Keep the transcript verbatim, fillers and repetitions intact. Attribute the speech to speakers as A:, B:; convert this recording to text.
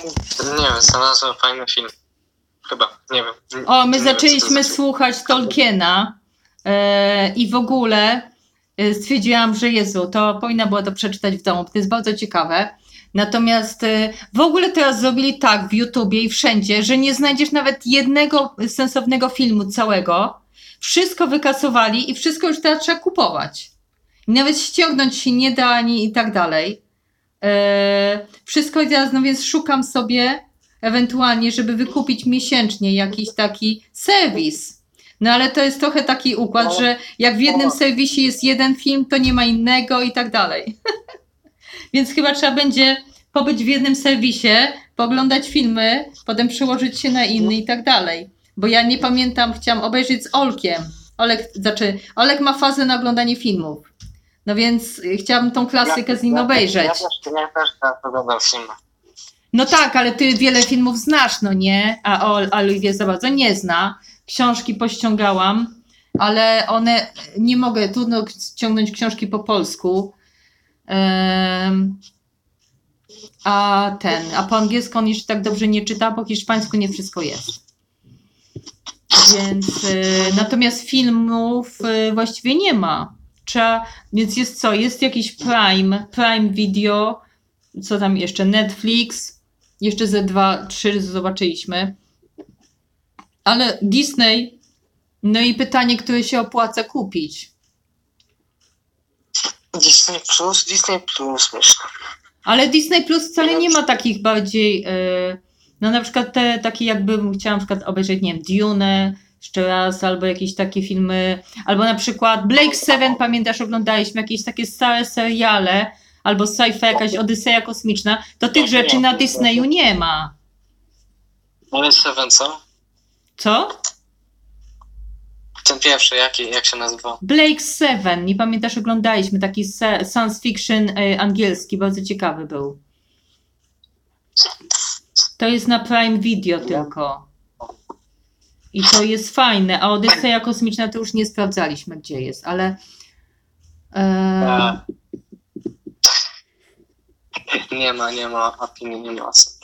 A: Nie wiem, znalazłem fajny film. Chyba, nie wiem.
B: O, my
A: Nie
B: zaczęliśmy
A: wiem, co to
B: słuchać Tolkiena e, i w ogóle e, stwierdziłam, że Jezu, to powinna była to przeczytać w domu, to jest bardzo ciekawe. Natomiast e, w ogóle teraz zrobili tak w YouTubie i wszędzie, że nie znajdziesz nawet jednego sensownego filmu całego. Wszystko wykasowali i wszystko już teraz trzeba kupować. I nawet ściągnąć się nie da ani i tak dalej. E, wszystko teraz, no więc szukam sobie ewentualnie, żeby wykupić miesięcznie jakiś taki serwis. No ale to jest trochę taki układ, że jak w jednym serwisie jest jeden film, to nie ma innego i tak dalej. Więc chyba trzeba będzie pobyć w jednym serwisie, poglądać filmy, potem przełożyć się na inny i tak dalej. Bo ja nie pamiętam, chciałam obejrzeć z Olkiem. Olek, znaczy, Olek ma fazę na oglądanie filmów. No więc chciałabym tą klasykę z nim obejrzeć.
A: Ja też, ja też teraz oglądam filmy.
B: No tak, ale ty wiele filmów znasz, no nie? A Oliwie za bardzo nie zna. Książki pościągałam, ale one nie mogę, trudno ściągnąć książki po polsku. Um, a ten, a po angielsku on jeszcze tak dobrze nie czyta, po hiszpańsku nie wszystko jest. Więc y, natomiast filmów y, właściwie nie ma. Trzeba, więc jest co? Jest jakiś Prime, Prime Video, co tam jeszcze? Netflix, jeszcze ze dwa, trzy zobaczyliśmy. Ale Disney, no i pytanie, które się opłaca kupić.
A: Disney Plus, Disney Plus myślę.
B: Ale Disney Plus wcale nie ma takich bardziej, yy, no na przykład te takie jakbym chciała na przykład obejrzeć, nie wiem, Dune jeszcze raz, albo jakieś takie filmy, albo na przykład Blake Seven, pamiętasz, oglądaliśmy jakieś takie stare seriale, albo sci-fi, jakaś Odyseja kosmiczna, to tych rzeczy na Disneyu nie ma.
A: Ale Seven co?
B: Co?
A: Ten pierwszy, jaki, jak się nazywał?
B: Blake Seven, nie pamiętasz, oglądaliśmy taki science fiction y, angielski, bardzo ciekawy był. To jest na Prime Video tylko. I to jest fajne, a Odyseja kosmiczna to już nie sprawdzaliśmy, gdzie jest, ale... E...
A: Nie ma, nie ma, opinii nie ma.